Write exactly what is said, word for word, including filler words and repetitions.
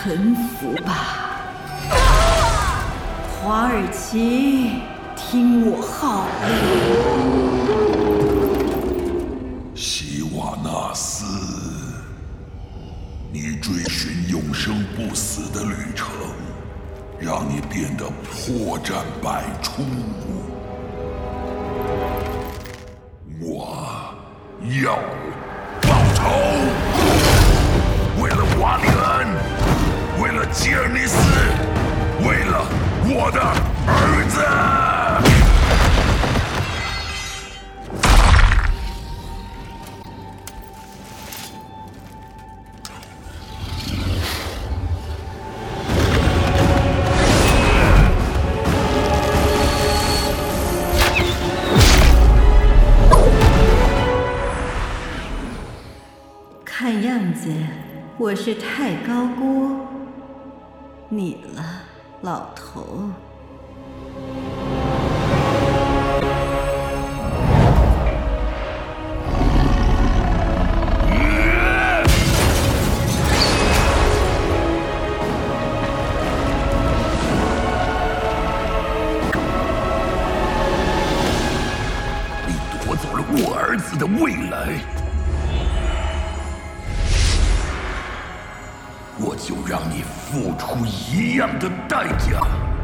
臣服吧。华尔奇，听我号令。 希瓦纳斯，你追寻永生不死的旅程，让你变得破绽百出。我要报仇，为了瓦里恩，为了吉尔尼斯，为了我的儿子。 看样子我是太高估你了，老头。 你夺走了我儿子的未来，我就让你付出一样的代价。